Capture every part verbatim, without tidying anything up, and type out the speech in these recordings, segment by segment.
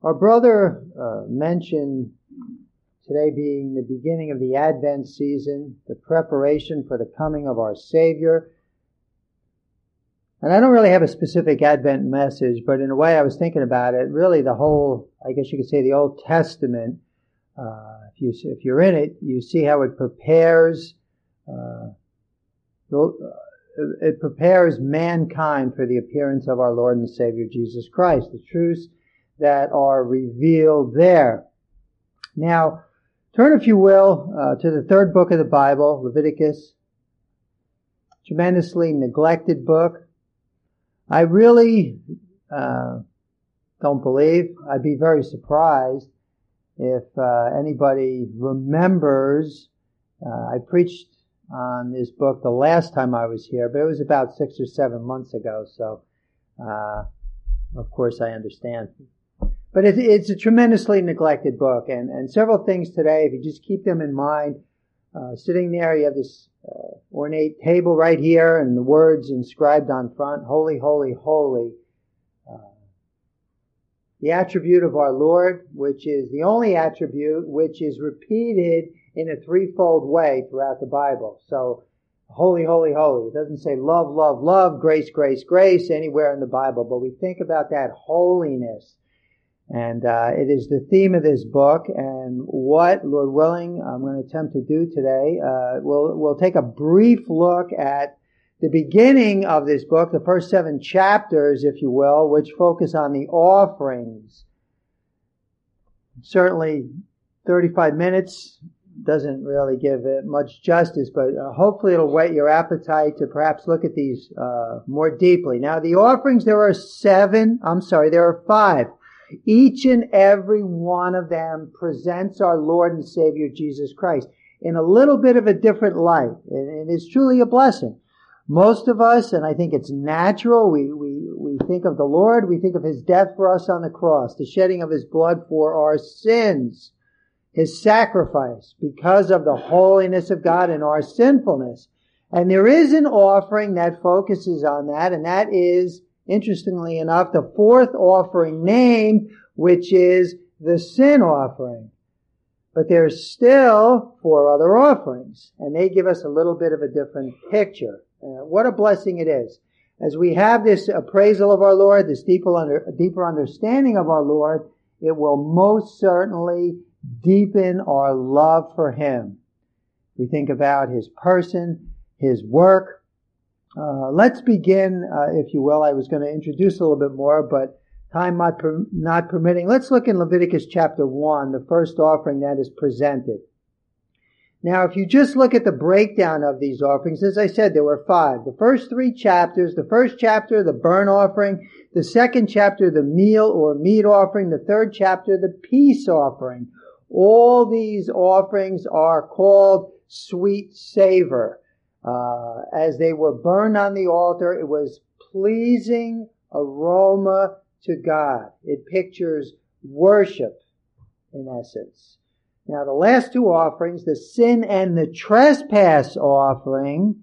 Our brother uh, mentioned today being the beginning of the Advent season, the preparation for the coming of our Savior. And I don't really have a specific Advent message, but in a way I was thinking about it, really the whole, I guess you could say the Old Testament, uh, if, you, if you're in it, you see how it prepares, uh, it prepares mankind for the appearance of our Lord and Savior Jesus Christ, the truths that are revealed there. Now, turn, if you will, uh, to the third book of the Bible, Leviticus. Tremendously neglected book. I really uh, don't believe, I'd be very surprised if uh, anybody remembers. Uh, I preached on this book the last time I was here, but it was about six or seven months ago, so uh, of course I understand. But it, it's a tremendously neglected book, and, and several things today, if you just keep them in mind, uh, sitting there, you have this uh, ornate table right here, and the words inscribed on front, Holy, Holy, Holy. Uh, the attribute of our Lord, which is the only attribute which is repeated in a threefold way throughout the Bible. So, holy, holy, holy. It doesn't say love, love, love, grace, grace, grace anywhere in the Bible, but we think about that holiness. And uh, it is the theme of this book, and what, Lord willing, I'm going to attempt to do today, uh, we'll, we'll take a brief look at the beginning of this book, the first seven chapters, if you will, which focus on the offerings. Certainly, thirty-five minutes doesn't really give it much justice, but uh, hopefully it'll whet your appetite to perhaps look at these uh, more deeply. Now, the offerings, there are seven, I'm sorry, there are five. Each and every one of them presents our Lord and Savior Jesus Christ in a little bit of a different light. And it is truly a blessing. Most of us, and I think it's natural, we, we, we think of the Lord, we think of His death for us on the cross, the shedding of His blood for our sins, His sacrifice because of the holiness of God and our sinfulness. And there is an offering that focuses on that, and that is, interestingly enough, the fourth offering named, which is the sin offering. But there's still four other offerings, and they give us a little bit of a different picture. Uh, what a blessing it is. As we have this appraisal of our Lord, this deeper, under, deeper understanding of our Lord, it will most certainly deepen our love for Him. We think about His person, His work. Uh, let's begin, uh, if you will. I was going to introduce a little bit more, but time not, per- not permitting. Let's look in Leviticus chapter one, the first offering that is presented. Now, if you just look at the breakdown of these offerings, as I said, there were five. The first three chapters, the first chapter, the burnt offering, the second chapter, the meal or meat offering, the third chapter, the peace offering. All these offerings are called sweet savor. Uh, as they were burned on the altar, it was pleasing aroma to God. It pictures worship, in essence. Now, the last two offerings, the sin and the trespass offering,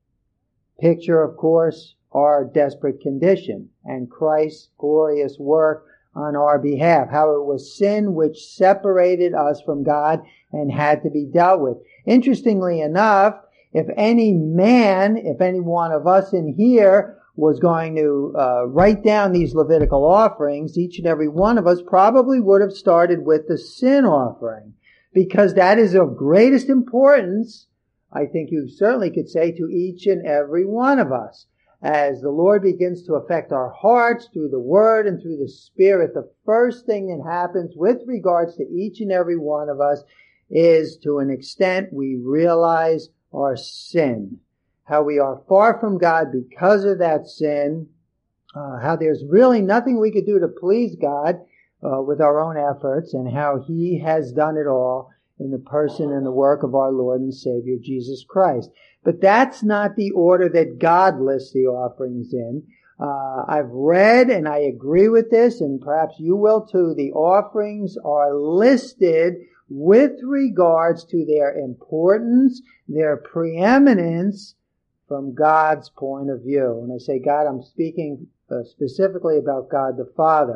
picture, of course, our desperate condition and Christ's glorious work on our behalf. How it was sin which separated us from God and had to be dealt with. Interestingly enough, if any man, if any one of us in here was going to uh, write down these Levitical offerings, each and every one of us probably would have started with the sin offering, because that is of greatest importance, I think you certainly could say, to each and every one of us. As the Lord begins to affect our hearts through the Word and through the Spirit, the first thing that happens with regards to each and every one of us is, to an extent, we realize our sin, how we are far from God because of that sin, uh, how there's really nothing we could do to please God uh, with our own efforts, and how He has done it all in the person and the work of our Lord and Savior Jesus Christ. But that's not the order that God lists the offerings in. Uh, I've read, and I agree with this, and perhaps you will too, the offerings are listed with regards to their importance, their preeminence from God's point of view. When I say God, I'm speaking uh, specifically about God the Father.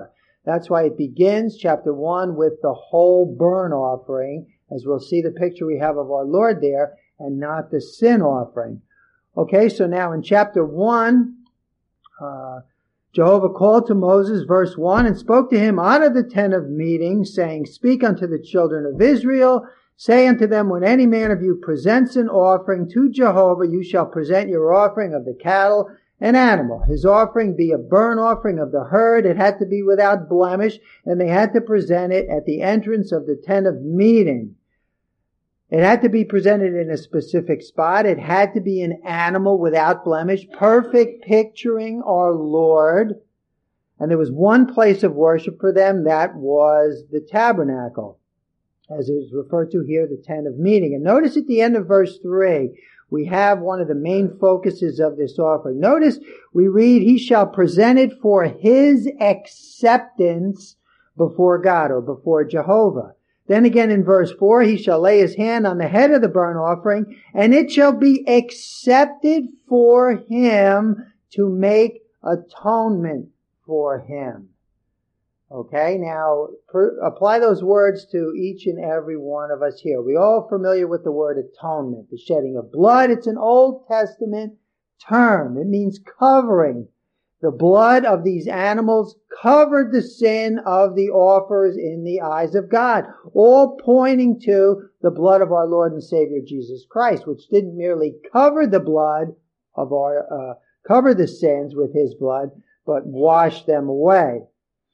That's why it begins, chapter one, with the whole burnt offering, as we'll see the picture we have of our Lord there, and not the sin offering. Okay, so now in chapter one, uh, Jehovah called to Moses, verse one, and spoke to him out of the tent of meeting, saying, Speak unto the children of Israel, say unto them, when any man of you presents an offering to Jehovah, you shall present your offering of the cattle and animal. His offering be a burnt offering of the herd. It had to be without blemish, and they had to present it at the entrance of the tent of meeting. It had to be presented in a specific spot. It had to be an animal without blemish, perfect, picturing our Lord. And there was one place of worship for them. That was the tabernacle, as it is referred to here, the tent of meeting. And notice at the end of verse three, we have one of the main focuses of this offering. Notice we read, He shall present it for His acceptance before God, or before Jehovah. Then again in verse four, He shall lay His hand on the head of the burnt offering, and it shall be accepted for Him to make atonement for Him. Okay, now per, apply those words to each and every one of us here. We're all familiar with the word atonement, the shedding of blood. It's an Old Testament term. It means covering. The blood of these animals covered the sin of the offerers in the eyes of God, all pointing to the blood of our Lord and Savior Jesus Christ, which didn't merely cover the blood of our, uh, cover the sins with His blood, but wash them away.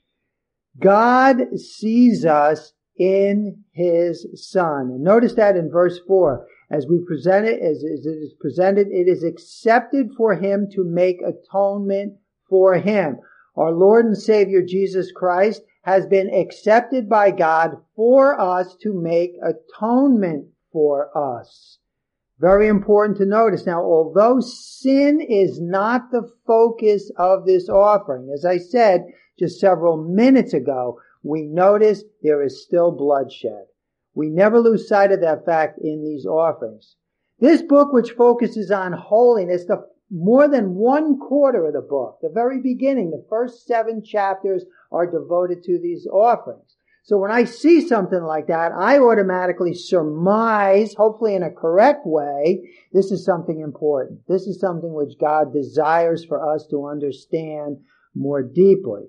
God sees us in His Son. And notice that in verse four. As we present it, as it is presented, it is accepted for Him to make atonement for Him. Our Lord and Savior Jesus Christ has been accepted by God for us to make atonement for us. Very important to notice. Now, although sin is not the focus of this offering, as I said just several minutes ago, we notice there is still bloodshed. We never lose sight of that fact in these offerings. This book, which focuses on holiness, the more than one quarter of the book, the very beginning, the first seven chapters are devoted to these offerings. So when I see something like that, I automatically surmise, hopefully in a correct way, this is something important. This is something which God desires for us to understand more deeply.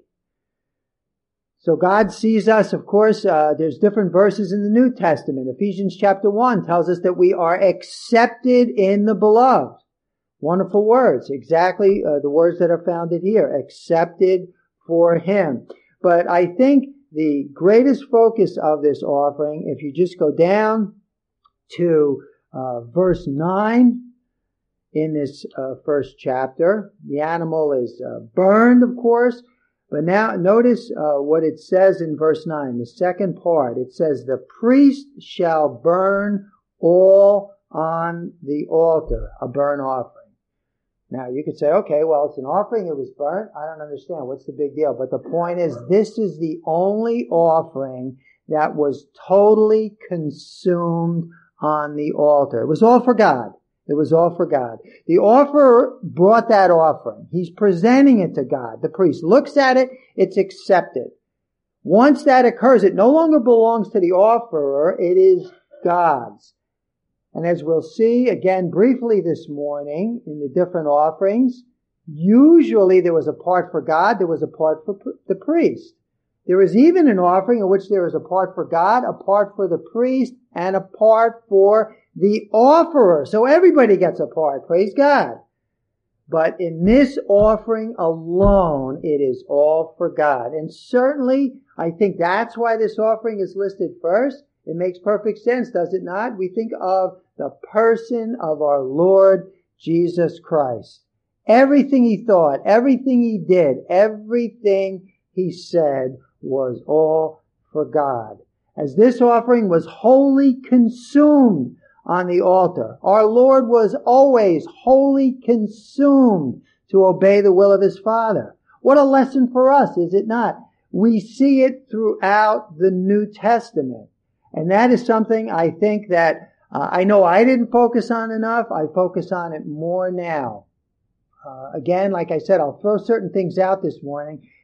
So God sees us, of course, uh, there's different verses in the New Testament. Ephesians chapter one tells us that we are accepted in the beloved. Wonderful words, exactly uh, the words that are found in here, accepted for Him. But I think the greatest focus of this offering, if you just go down to uh, verse nine in this uh, first chapter, the animal is uh, burned, of course. But now notice uh, what it says in verse nine, the second part. It says, the priest shall burn all on the altar, a burnt offering. Now, you could say, okay, well, it's an offering, it was burnt. I don't understand. What's the big deal? But the point is, this is the only offering that was totally consumed on the altar. It was all for God. It was all for God. The offerer brought that offering. He's presenting it to God. The priest looks at it, it's accepted. Once that occurs, it no longer belongs to the offerer, it is God's. And as we'll see again briefly this morning in the different offerings, usually there was a part for God, there was a part for the priest. There is even an offering in which there is a part for God, a part for the priest, and a part for the offerer. So everybody gets a part, praise God. But in this offering alone, it is all for God. And certainly, I think that's why this offering is listed first. It makes perfect sense, does it not? We think of the person of our Lord Jesus Christ. Everything He thought, everything He did, everything He said was all for God. As this offering was wholly consumed on the altar, our Lord was always wholly consumed to obey the will of His Father. What a lesson for us, is it not? We see it throughout the New Testament. And that is something I think that uh, I know I didn't focus on enough. I focus on it more now. Uh, again, like I said, I'll throw certain things out this morning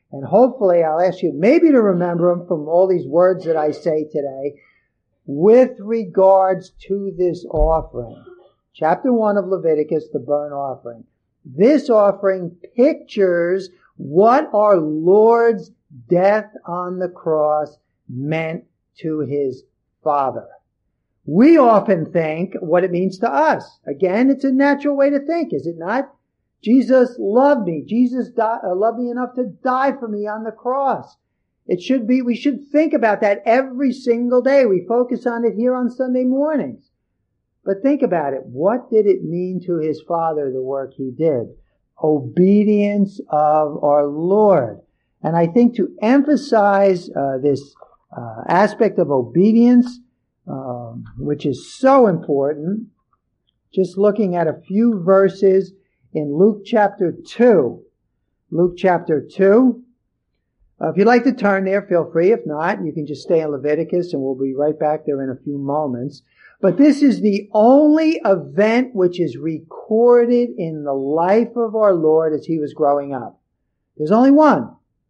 And hopefully I'll ask you maybe to remember them from all these words that I say today with regards to this offering. Chapter one of Leviticus, the burnt offering. This offering pictures what our Lord's death on the cross meant to his Father. We often think what it means to us. Again, it's a natural way to think, is it not? Jesus loved me. Jesus died, uh, loved me enough to die for me on the cross. It should be, we should think about that every single day. We focus on it here on Sunday mornings. But think about it. What did it mean to his Father, the work he did? Obedience of our Lord. And I think to emphasize uh, this uh, aspect of obedience, um, which is so important, just looking at a few verses in Luke chapter two. Luke chapter two. Uh, if you'd like to turn there, feel free. If not, you can just stay in Leviticus and we'll be right back there in a few moments. But this is the only event which is recorded in the life of our Lord as he was growing up. There's only one.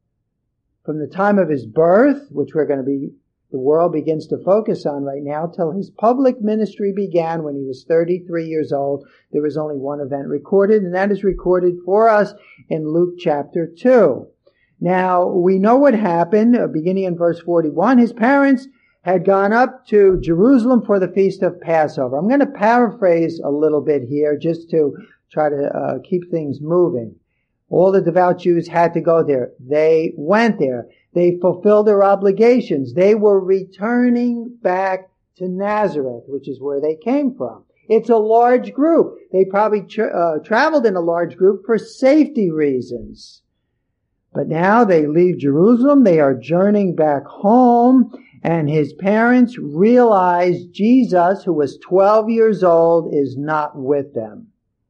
From the time of his birth, which we're going to be, the world begins to focus on right now, till his public ministry began when he was thirty-three years old, there was only one event recorded, and that is recorded for us in Luke chapter two. Now, we know what happened, uh, beginning in verse forty-one. His parents had gone up to Jerusalem for the feast of Passover. I'm going to paraphrase a little bit here just to try to uh, keep things moving. All the devout Jews had to go there. They went there. They fulfilled their obligations. They were returning back to Nazareth, which is where they came from. It's a large group. They probably tra- uh, traveled in a large group for safety reasons. But now they leave Jerusalem. They are journeying back home. And his parents realize Jesus, who was twelve years old, is not with them.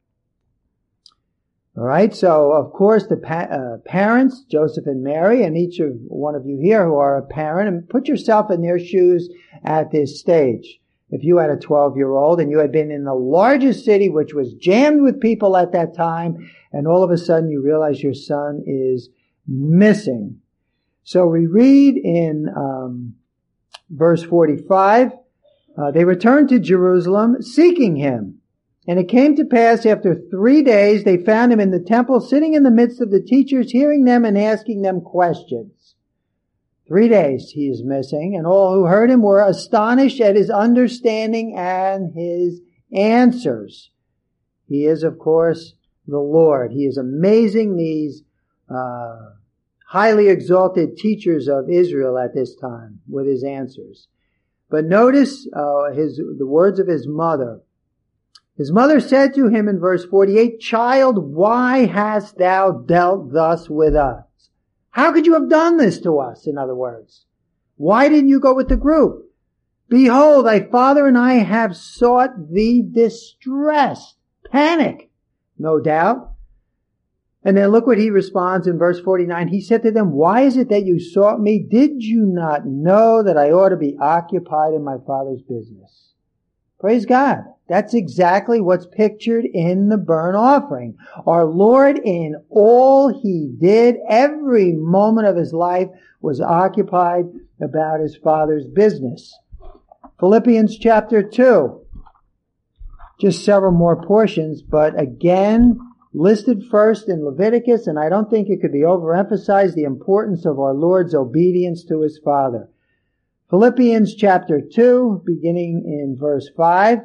All right, so of course the pa- uh, parents, Joseph and Mary, and each of one of you here who are a parent, and put yourself in their shoes at this stage. If you had a twelve-year-old and you had been in the largest city, which was jammed with people at that time, and all of a sudden you realize your son is missing. So we read in um, verse forty-five, uh, they returned to Jerusalem seeking him. And it came to pass after three days, they found him in the temple, sitting in the midst of the teachers, hearing them and asking them questions. Three days he is missing, and all who heard him were astonished at his understanding and his answers. He is, of course, the Lord. He is amazing these uh, highly exalted teachers of Israel at this time with his answers. But notice uh, his the words of his mother. His mother said to him in verse forty-eight, "Child, why hast thou dealt thus with us?" How could you have done this to us, in other words? Why didn't you go with the group? "Behold, thy father and I have sought thee distressed." Panic, no doubt. And then look what he responds in verse forty-nine. He said to them, "Why is it that you sought me? Did you not know that I ought to be occupied in my Father's business?" Praise God. That's exactly what's pictured in the burnt offering. Our Lord, in all he did, every moment of his life, was occupied about his Father's business. Philippians chapter two. Just several more portions, but again, listed first in Leviticus, and I don't think it could be overemphasized, the importance of our Lord's obedience to his Father. Philippians chapter two, beginning in verse five.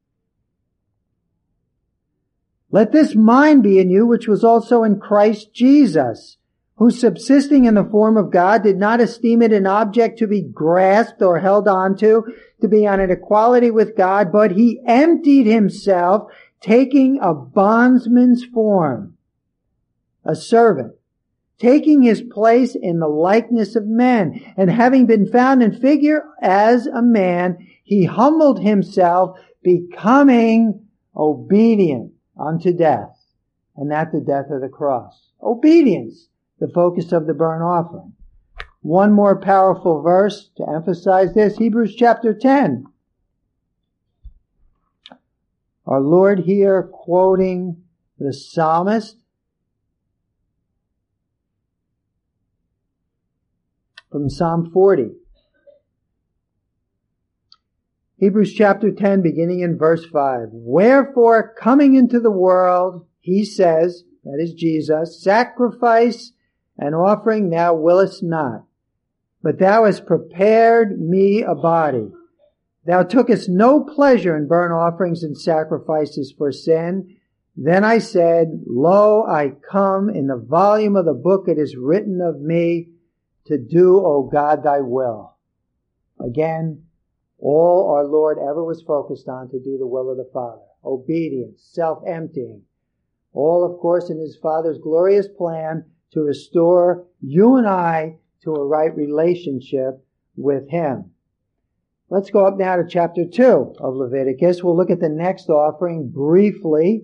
"Let this mind be in you, which was also in Christ Jesus, who subsisting in the form of God did not esteem it an object to be grasped or held on to, to be on an equality with God, but he emptied himself, taking a bondman's form, a servant, taking his place in the likeness of men, and having been found in figure as a man, he humbled himself, becoming obedient unto death, and that the death of the cross." Obedience, the focus of the burnt offering. One more powerful verse to emphasize this, Hebrews chapter ten. Our Lord here quoting the psalmist. from Psalm forty. Hebrews chapter ten, beginning in verse five. Wherefore, coming into the world, he says, that is Jesus, sacrifice and offering thou willest not, but thou hast prepared me a body. Thou tookest no pleasure in burnt offerings and sacrifices for sin. Then I said, Lo, I come, in the volume of the book it is written of me, to do, O God, thy will. Again, all our Lord ever was focused on, to do the will of the Father. Obedience, self-emptying. All, of course, in his Father's glorious plan to restore you and I to a right relationship with him. Let's go up now to chapter two of Leviticus. We'll look at the next offering briefly.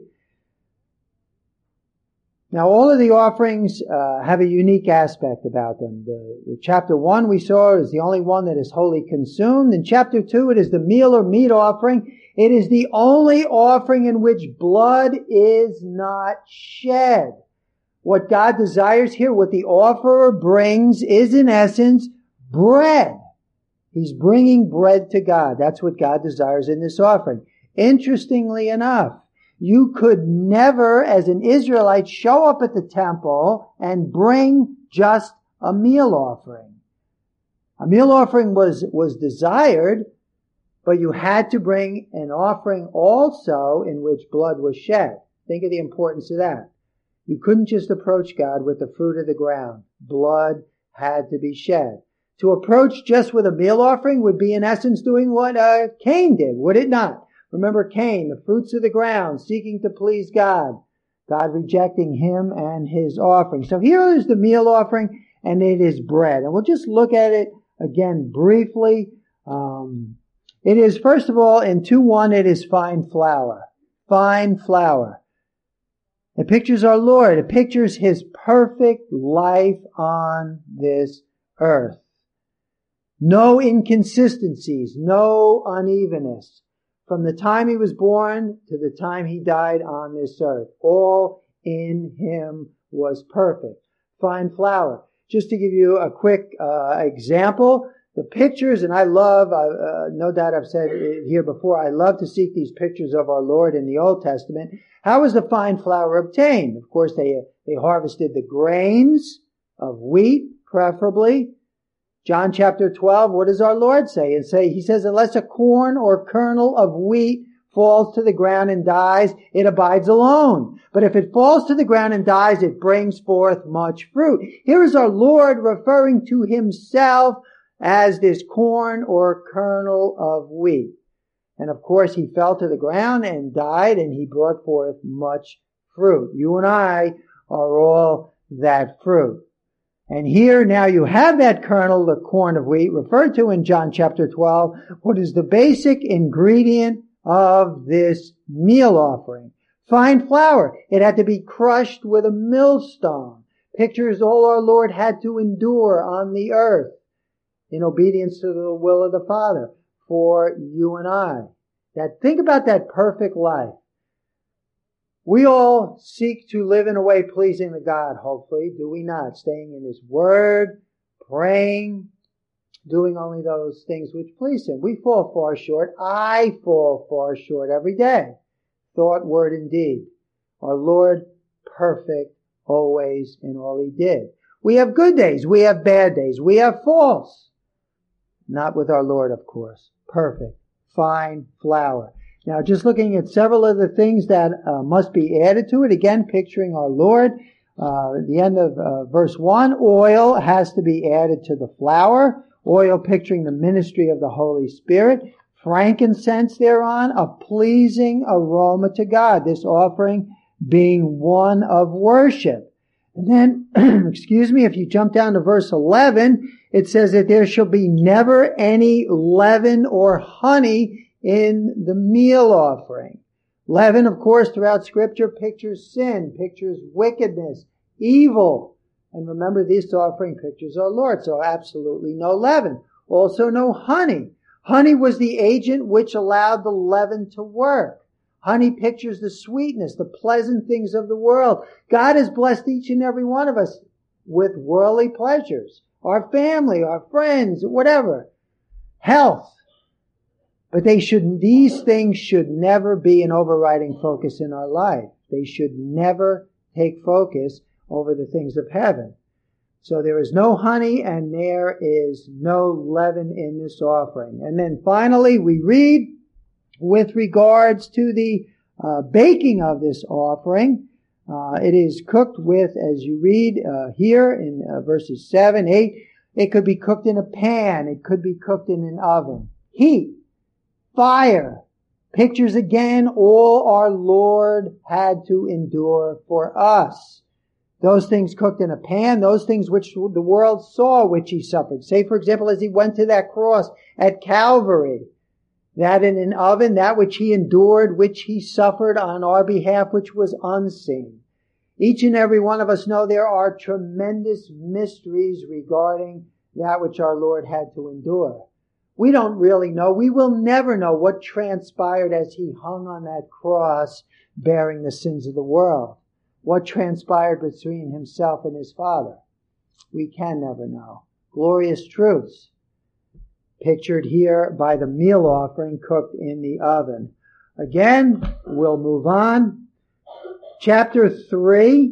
Now, all of the offerings uh, have a unique aspect about them. The, the chapter one we saw is the only one that is wholly consumed. In chapter two, it is the meal or meat offering. It is the only offering in which blood is not shed. What God desires here, what the offerer brings, is in essence bread. He's bringing bread to God. That's what God desires in this offering. Interestingly enough, you could never, as an Israelite, show up at the temple and bring just a meal offering. A meal offering was, was desired, but you had to bring an offering also in which blood was shed. Think of the importance of that. You couldn't just approach God with the fruit of the ground. Blood had to be shed. To approach just with a meal offering would be in essence doing what uh, Cain did, would it not? Remember Cain, the fruits of the ground, seeking to please God. God rejecting him and his offering. So here is the meal offering, and it is bread. And we'll just look at it again briefly. Um, it is, first of all, in two one, it is fine flour. Fine flour. It pictures our Lord. It pictures his perfect life on this earth. No inconsistencies, no unevenness. From the time he was born to the time he died on this earth, all in him was perfect. Fine flour. Just to give you a quick uh, example, the pictures, and I love, uh, uh, no doubt I've said it here before, I love to seek these pictures of our Lord in the Old Testament. How was the fine flour obtained? Of course, they they harvested the grains of wheat, preferably. John chapter twelve, what does our Lord say? And say, he says, unless a corn or kernel of wheat falls to the ground and dies, it abides alone. But if it falls to the ground and dies, it brings forth much fruit. Here is our Lord referring to himself as this corn or kernel of wheat. And of course, he fell to the ground and died, and he brought forth much fruit. You and I are all that fruit. And here now you have that kernel, the corn of wheat, referred to in John chapter twelve, what is the basic ingredient of this meal offering. Fine flour. It had to be crushed with a millstone. Pictures all our Lord had to endure on the earth in obedience to the will of the Father for you and I. That, think about that perfect life. We all seek to live in a way pleasing to God, hopefully, do we not? Staying in his word, praying, doing only those things which please him. We fall far short. I fall far short every day. Thought, word, and deed. Our Lord, perfect always in all he did. We have good days. We have bad days. We have faults. Not with our Lord, of course. Perfect. Fine flour. Now, just looking at several of the things that uh, must be added to it, again, picturing our Lord. Uh, at the end of uh, verse one, oil has to be added to the flour. Oil picturing the ministry of the Holy Spirit. Frankincense thereon, a pleasing aroma to God. This offering being one of worship. And then, excuse me, if you jump down to verse eleven, it says that there shall be never any leaven or honey in the meal offering. Leaven, of course, throughout Scripture pictures sin, pictures wickedness, evil. And remember, this offering pictures our Lord, so absolutely no leaven. Also no honey. Honey was the agent which allowed the leaven to work. Honey pictures the sweetness, the pleasant things of the world. God has blessed each and every one of us with worldly pleasures. our family, our friends, whatever, health. But they should, these things should never be an overriding focus in our life. They should never take focus over the things of heaven. So there is no honey and there is no leaven in this offering. And then finally we read with regards to the uh, baking of this offering. Uh, it is cooked with, as you read uh, here in uh, verses seven, eight, it could be cooked in a pan. It could be cooked in an oven. Heat, fire, pictures again all our Lord had to endure for us. Those things cooked in a pan, those things which the world saw which he suffered. Say, for example, as he went to that cross at Calvary, that in an oven, that which he endured, which he suffered on our behalf, which was unseen. Each and every one of us know there are tremendous mysteries regarding that which our Lord had to endure. We don't really know. We will never know what transpired as he hung on that cross bearing the sins of the world. What transpired between himself and his Father. We can never know. Glorious truths pictured here by the meal offering cooked in the oven. Again, we'll move on. Chapter three.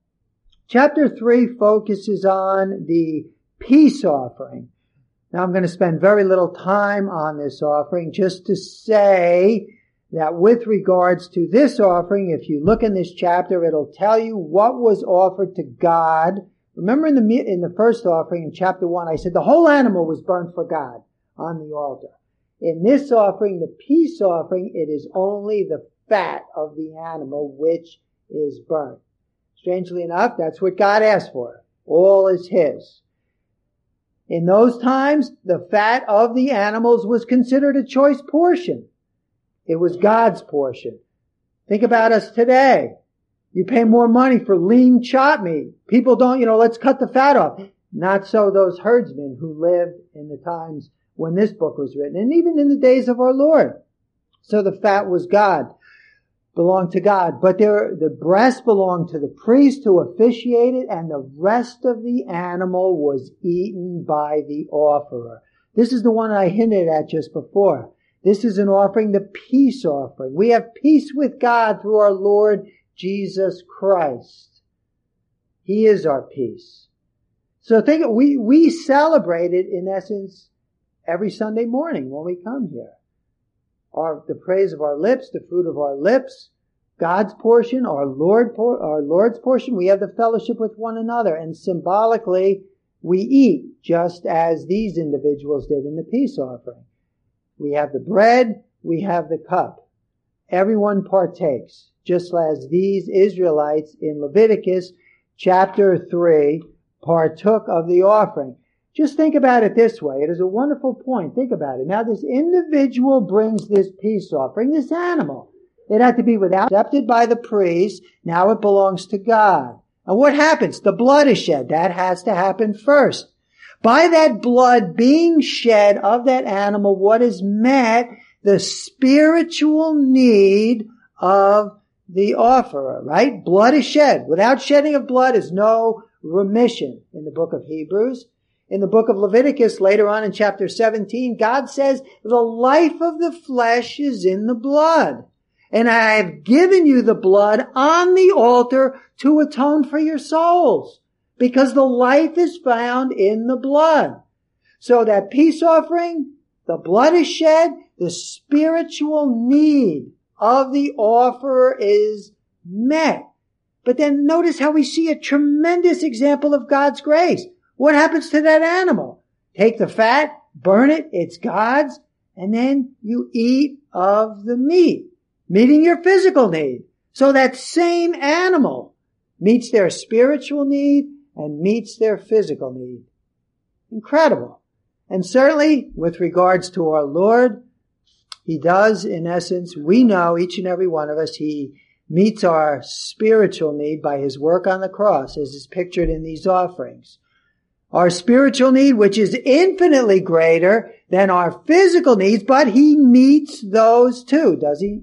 Chapter three focuses on the peace offering. Now I'm going to spend very little time on this offering, just to say that with regards to this offering, if you look in this chapter, it'll tell you what was offered to God. Remember in the in the first offering in chapter one, I said the whole animal was burnt for God on the altar. In this offering, the peace offering, it is only the fat of the animal which is burnt. Strangely enough, that's what God asked for. All is his. In those times, the fat of the animals was considered a choice portion. It was God's portion. Think about us today. You pay more money for lean chop meat. People don't, you know, let's cut the fat off. Not so those herdsmen who lived in the times when this book was written, and even in the days of our Lord. So the fat was God, belonged to God. But there, the breast belonged to the priest who officiated, and the rest of the animal was eaten by the offerer. This is the one I hinted at just before. This is an offering, the peace offering. We have peace with God through our Lord Jesus Christ. He is our peace. So think, we, we celebrate it in essence every Sunday morning when we come here. Our, the praise of our lips, the fruit of our lips, God's portion, our Lord, our Lord's portion. We have the fellowship with one another, and symbolically we eat just as these individuals did in the peace offering. We have the bread, we have the cup. Everyone partakes, just as these Israelites in Leviticus chapter three partook of the offering. Just think about it this way. It is a wonderful point. Think about it. Now this individual brings this peace offering, this animal. It had to be without, accepted by the priest. Now it belongs to God. And what happens? The blood is shed. That has to happen first. By that blood being shed of that animal, what is met? The spiritual need of the offerer, right? Blood is shed. Without shedding of blood is no remission in the book of Hebrews. In the book of Leviticus, later on in chapter seventeen, God says, the life of the flesh is in the blood. And I have given you the blood on the altar to atone for your souls. Because the life is found in the blood. So that peace offering, the blood is shed, the spiritual need of the offerer is met. But then notice how we see a tremendous example of God's grace. What happens to that animal? Take the fat, burn it, it's God's, and then you eat of the meat, meeting your physical need. So that same animal meets their spiritual need and meets their physical need. Incredible. And certainly, with regards to our Lord, He does, in essence, we know, each and every one of us, He meets our spiritual need by His work on the cross, as is pictured in these offerings. Our spiritual need, which is infinitely greater than our physical needs, but He meets those too, does He?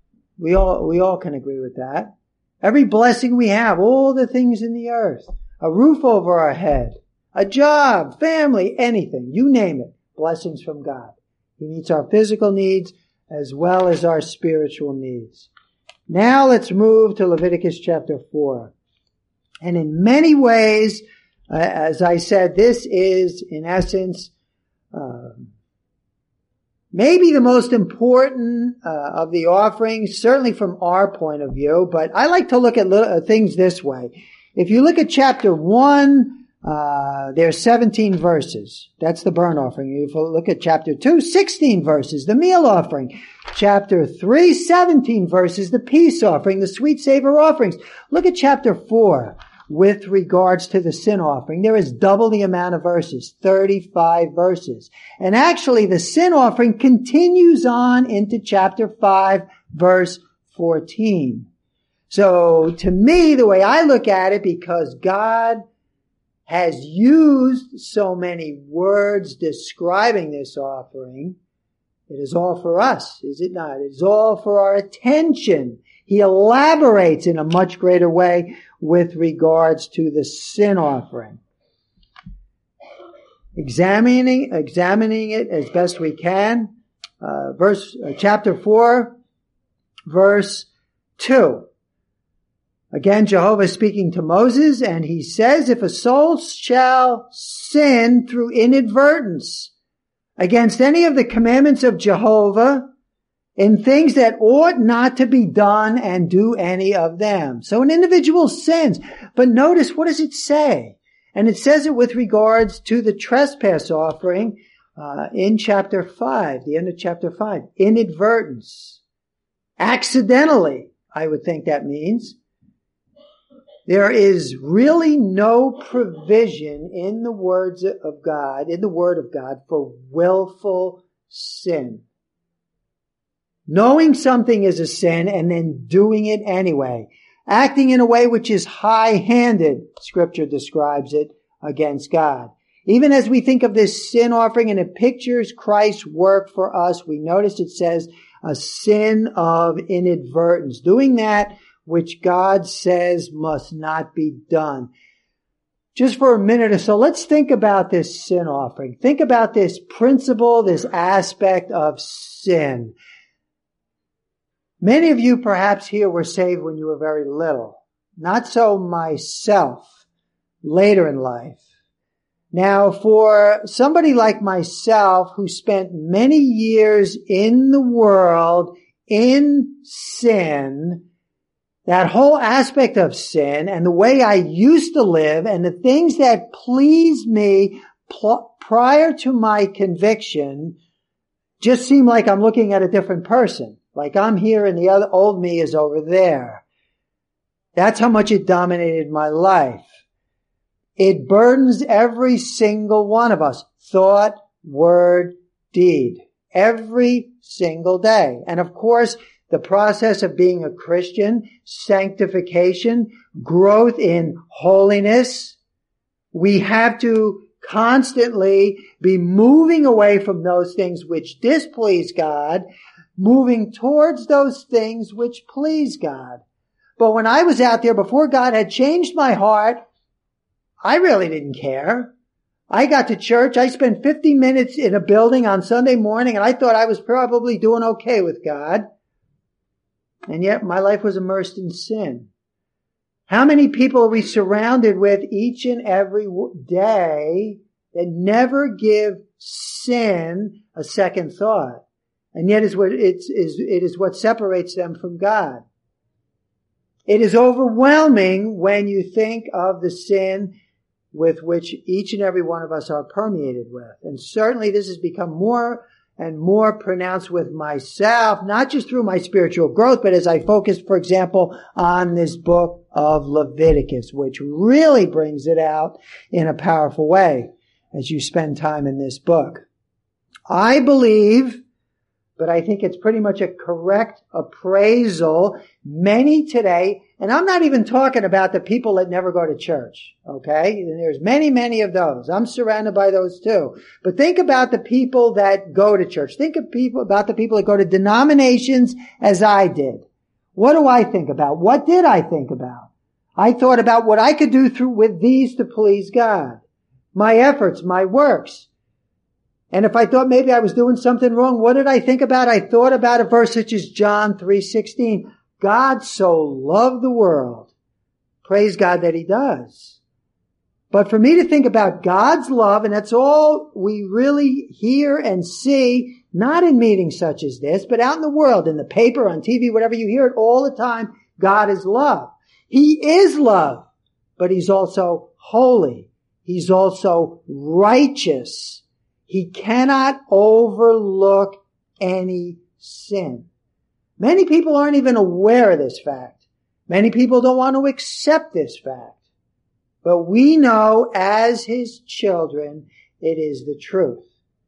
We all, we all can agree with that. Every blessing we have, all the things in the earth, a roof over our head, a job, family, anything, you name it, blessings from God. He meets our physical needs as well as our spiritual needs. Now let's move to Leviticus chapter four. And in many ways, uh, as I said, this is in essence, uh, maybe the most important uh, of the offerings, certainly from our point of view, but I like to look at little, uh, things this way. If you look at chapter one, uh, there's seventeen verses. That's the burnt offering. If you look at chapter two, sixteen verses, the meal offering. Chapter three, seventeen verses, the peace offering, the sweet savor offerings. Look at chapter four with regards to the sin offering. There is double the amount of verses, thirty-five verses. And actually the sin offering continues on into chapter five, verse fourteen. So to me, the way I look at it, because God has used so many words describing this offering, it is all for us, is it not? It is all for our attention. He elaborates in a much greater way with regards to the sin offering. Examining, examining it as best we can. Uh, verse, uh, chapter four, verse two. Again, Jehovah is speaking to Moses, and he says, if a soul shall sin through inadvertence against any of the commandments of Jehovah, in things that ought not to be done, and do any of them. So an individual sins. But notice, what does it say? And it says it with regards to the trespass offering uh, in chapter five, the end of chapter five. Inadvertence. Accidentally, I would think that means. There is really no provision in the words of God, in the Word of God, for willful sin. Knowing something is a sin and then doing it anyway. Acting in a way which is high-handed, Scripture describes it, against God. Even as we think of this sin offering and it pictures Christ's work for us, we notice it says a sin of inadvertence. Doing that which God says must not be done. Just for a minute or so, let's think about this sin offering. Think about this principle, this aspect of sin. Many of you perhaps here were saved when you were very little. Not so myself, later in life. Now, for somebody like myself who spent many years in the world, in sin, that whole aspect of sin and the way I used to live and the things that pleased me pl- prior to my conviction just seem like I'm looking at a different person. Like I'm here and the other old me is over there. That's how much it dominated my life. It burdens every single one of us. Thought, word, deed. Every single day. And of course, the process of being a Christian, sanctification, growth in holiness, we have to constantly be moving away from those things which displease God, moving towards those things which please God. But when I was out there, before God had changed my heart, I really didn't care. I got to church, I spent fifty minutes in a building on Sunday morning, and I thought I was probably doing okay with God. And yet my life was immersed in sin. How many people are we surrounded with each and every day that never give sin a second thought? And yet it's what, it's, is, it is what separates them from God. It is overwhelming when you think of the sin with which each and every one of us are permeated with. And certainly this has become more and more pronounced with myself, not just through my spiritual growth, but as I focus, for example, on this book of Leviticus, which really brings it out in a powerful way as you spend time in this book. I believe, but I think it's pretty much a correct appraisal, many today, and I'm not even talking about the people that never go to church, okay? And there's many, many of those. I'm surrounded by those too. But think about the people that go to church. Think of people about the people that go to denominations as I did. What do I think about? What did I think about? I thought about what I could do through with these to please God. my efforts, my works. And if I thought maybe I was doing something wrong, what did I think about? I thought about a verse such as John three sixteen. God so loved the world. Praise God that He does. But for me to think about God's love, and that's all we really hear and see, not in meetings such as this, but out in the world, in the paper, on T V, whatever, you hear it all the time. God is love. He is love, but He's also holy. He's also righteous. He cannot overlook any sin. Many people aren't even aware of this fact. Many people don't want to accept this fact. But we know as His children, it is the truth.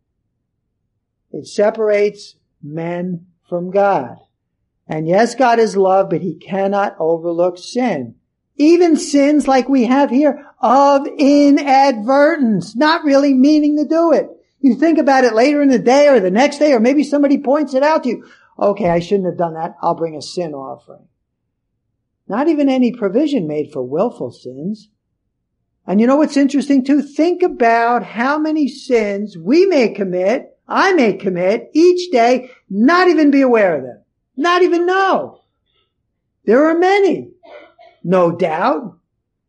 It separates men from God. And yes, God is love, but He cannot overlook sin. Even sins like we have here of inadvertence, not really meaning to do it. You think about it later in the day or the next day, or maybe somebody points it out to you. Okay, I shouldn't have done that. I'll bring a sin offering. Not even any provision made for willful sins. And you know what's interesting too? Think about how many sins we may commit, I may commit each day, not even be aware of them. Not even know. There are many. No doubt.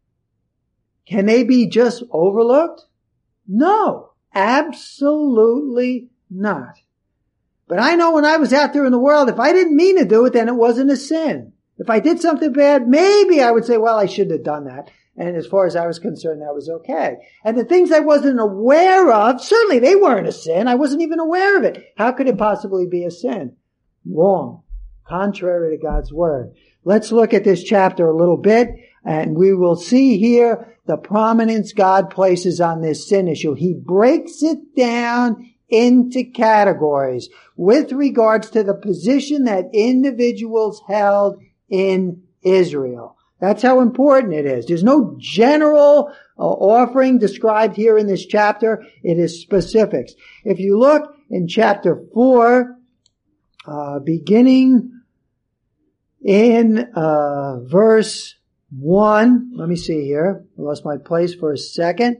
Can they be just overlooked? No, absolutely not. But I know when I was out there in the world, if I didn't mean to do it, then it wasn't a sin. If I did something bad, maybe I would say, well, I shouldn't have done that. And as far as I was concerned, that was okay. And the things I wasn't aware of, certainly they weren't a sin. I wasn't even aware of it. How could it possibly be a sin? Wrong. Contrary to God's word. Let's look at this chapter a little bit, and we will see here the prominence God places on this sin issue. He breaks it down into categories with regards to the position that individuals held in Israel. That's how important it is. There's no general uh, offering described here in this chapter. It is specifics. If you look in chapter four, uh, beginning in uh, verse one, let me see here. I lost my place for a second.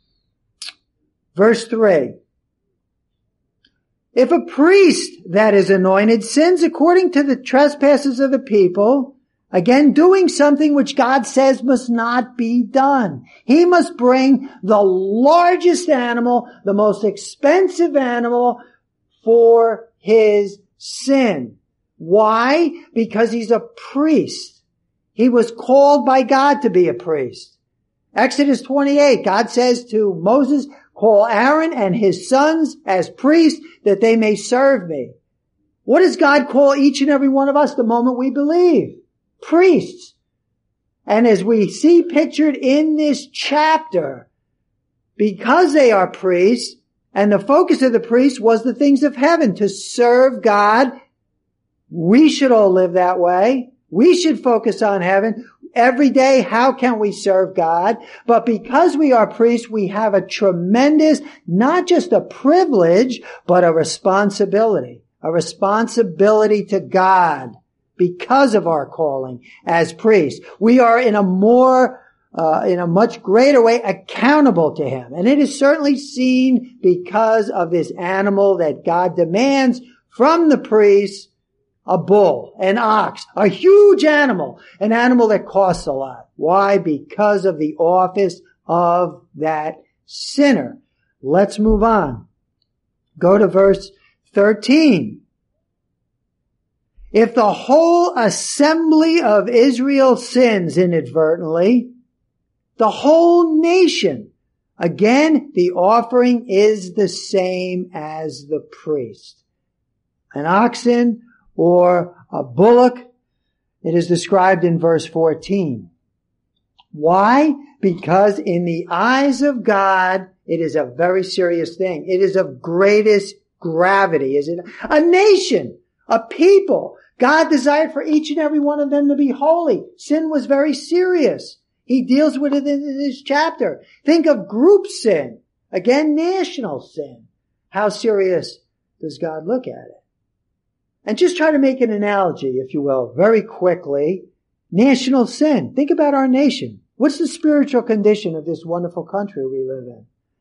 Verse three. If a priest that is anointed sins according to the trespasses of the people, again, doing something which God says must not be done, he must bring the largest animal, the most expensive animal for his sin. Why? Because he's a priest. He was called by God to be a priest. Exodus twenty-eight, God says to Moses, call Aaron and his sons as priests that they may serve me. What does God call each and every one of us the moment we believe? Priests. And as we see pictured in this chapter, because they are priests, and the focus of the priests was the things of heaven, to serve God, we should all live that way. We should focus on heaven. Every day, how can we serve God? But because we are priests, we have a tremendous, not just a privilege, but a responsibility. A responsibility to God because of our calling as priests. We are in a more, uh, in a much greater way accountable to Him. And it is certainly seen because of this animal that God demands from the priests. A bull, an ox, a huge animal, an animal that costs a lot. Why? Because of the office of that sinner. Let's move on. Go to verse thirteen. If the whole assembly of Israel sins inadvertently, the whole nation, again, the offering is the same as the priest. An oxen or a bullock, it is described in verse fourteen. Why? Because in the eyes of God, it is a very serious thing. It is of greatest gravity. Is it a nation, a people? God desired for each and every one of them to be holy. Sin was very serious. He deals with it in this chapter. Think of group sin. Again, national sin. How serious does God look at it? And just try to make an analogy, if you will, very quickly. National sin. Think about our nation. What's the spiritual condition of this wonderful country we live in?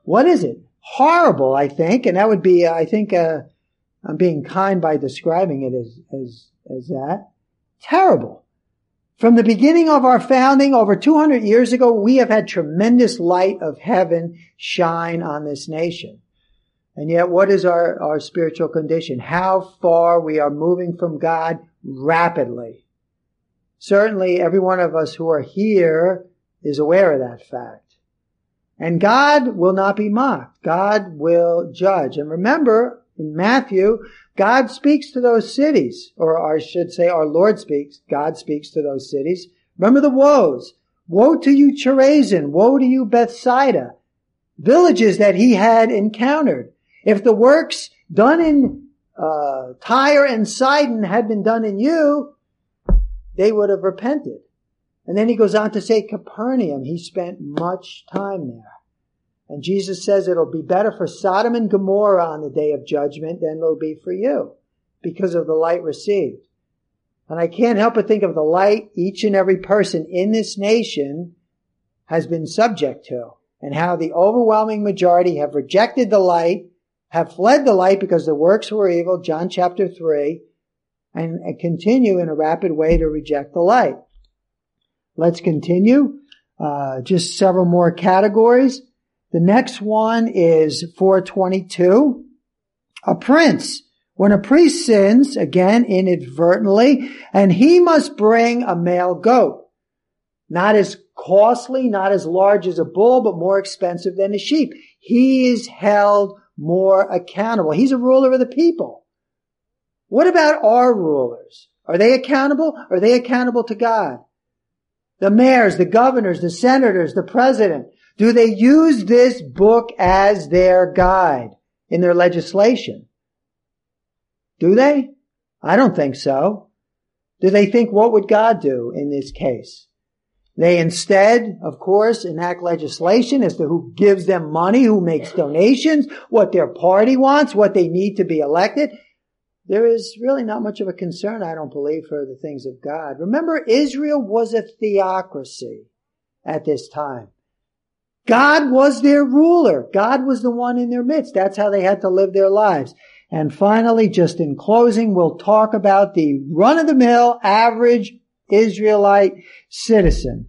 What is it? Horrible, I think, and that would be, I think, uh, I'm being kind by describing it as, as, as that. Terrible. From the beginning of our founding, over two hundred years ago, we have had tremendous light of heaven shine on this nation. And yet, what is our, our spiritual condition? How far we are moving from God rapidly. Certainly, every one of us who are here is aware of that fact. And God will not be mocked. God will judge. And remember, in Matthew, God speaks to those cities, or I should say our Lord speaks, God speaks to those cities. Remember the woes. Woe to you, Chorazin. Woe to you, Bethsaida. Villages that he had encountered. If the works done in uh, Tyre and Sidon had been done in you, they would have repented. And then he goes on to say Capernaum. He spent much time there. And Jesus says it'll be better for Sodom and Gomorrah on the day of judgment than it'll be for you because of the light received. And I can't help but think of the light each and every person in this nation has been subject to, and how the overwhelming majority have rejected the light, have fled the light because the works were evil, John chapter three, and, and continue in a rapid way to reject the light. Let's continue. Uh, just several more categories. The next one is four twenty-two. A prince. When a priest sins, again inadvertently, and he must bring a male goat. Not as costly, not as large as a bull, but more expensive than a sheep. He is held more accountable. He's a ruler of the people. What about our rulers? Are they accountable? Are they accountable to God? The mayors, the governors, the senators, the president. Do they use this book as their guide in their legislation? Do they? I don't think so. Do they think, what would God do in this case? They instead, of course, enact legislation as to who gives them money, who makes donations, what their party wants, what they need to be elected. There is really not much of a concern, I don't believe, for the things of God. Remember, Israel was a theocracy at this time. God was their ruler. God was the one in their midst. That's how they had to live their lives. And finally, just in closing, we'll talk about the run-of-the-mill, average Israelite citizen.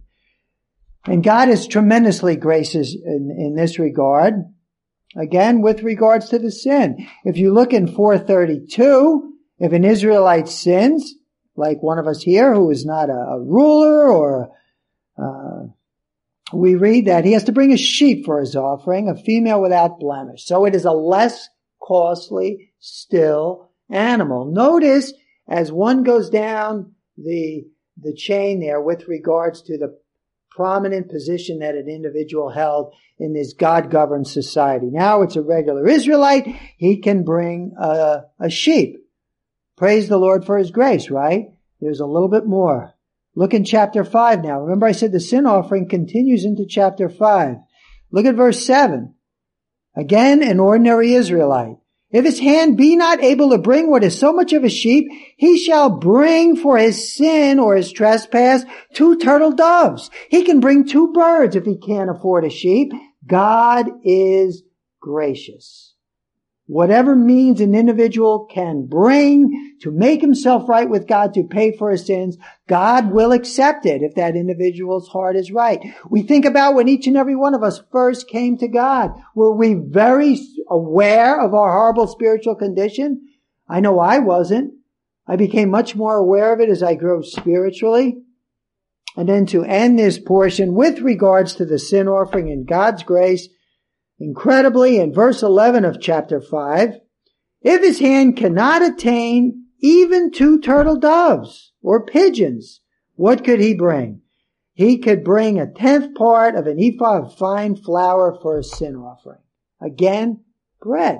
And God is tremendously gracious in, in this regard. Again, with regards to the sin. If you look in four thirty-two, if an Israelite sins, like one of us here who is not a, a ruler or uh, we read that he has to bring a sheep for his offering, a female without blemish. So it is a less costly, still animal. Notice as one goes down the, the chain there with regards to the prominent position that an individual held in this God-governed society. Now it's a regular Israelite. He can bring a, a sheep. Praise the Lord for his grace, right? There's a little bit more. Look in chapter five now. Remember I said the sin offering continues into chapter five. Look at verse seven. Again, an ordinary Israelite. If his hand be not able to bring what is so much of a sheep, he shall bring for his sin or his trespass two turtle doves. He can bring two birds if he can't afford a sheep. God is gracious. Whatever means an individual can bring to make himself right with God, to pay for his sins, God will accept it if that individual's heart is right. We think about when each and every one of us first came to God. Were we very aware of our horrible spiritual condition? I know I wasn't. I became much more aware of it as I grew spiritually. And then to end this portion with regards to the sin offering and God's grace, incredibly, in verse eleven of chapter five, if his hand cannot attain even two turtle doves or pigeons, what could he bring? He could bring a tenth part of an ephah of fine flour for a sin offering. Again, bread.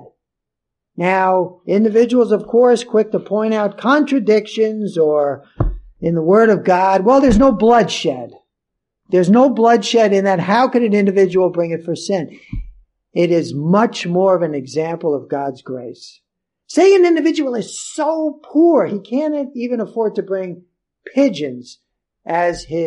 Now, individuals, of course, quick to point out contradictions or in the Word of God, well, there's no bloodshed. There's no bloodshed in that. How could an individual bring it for sin? It is much more of an example of God's grace. Say an individual is so poor, he can't even afford to bring pigeons as his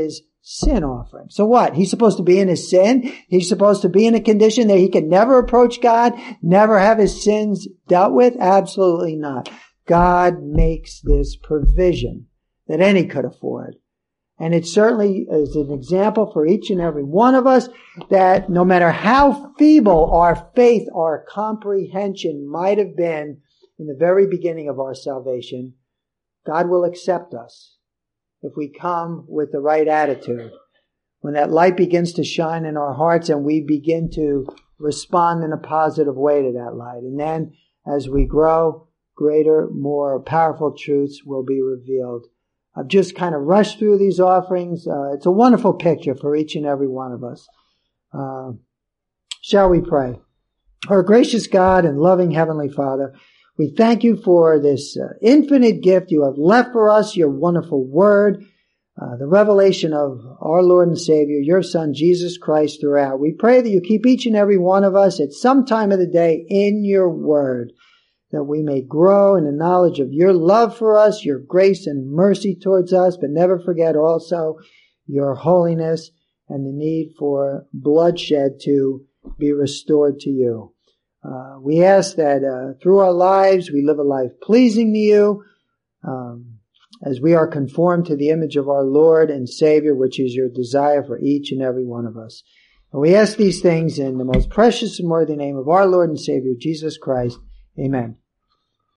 sin offering. So what? He's supposed to be in his sin? He's supposed to be in a condition that he can never approach God, never have his sins dealt with? Absolutely not. God makes this provision that any could afford. And it certainly is an example for each and every one of us that no matter how feeble our faith, our comprehension might have been in the very beginning of our salvation, God will accept us if we come with the right attitude. When that light begins to shine in our hearts and we begin to respond in a positive way to that light. And then as we grow, greater, more powerful truths will be revealed. I've just kind of rushed through these offerings. Uh, it's a wonderful picture for each and every one of us. Uh, shall we pray? Our gracious God and loving Heavenly Father, we thank you for this uh, infinite gift you have left for us, your wonderful word, uh, the revelation of our Lord and Savior, your Son, Jesus Christ, throughout. We pray that you keep each and every one of us at some time of the day in your word, that we may grow in the knowledge of your love for us, your grace and mercy towards us, but never forget also your holiness and the need for bloodshed to be restored to you. Uh, we ask that uh, through our lives we live a life pleasing to you, um, as we are conformed to the image of our Lord and Savior, which is your desire for each and every one of us. And we ask these things in the most precious and worthy name of our Lord and Savior, Jesus Christ. Amen.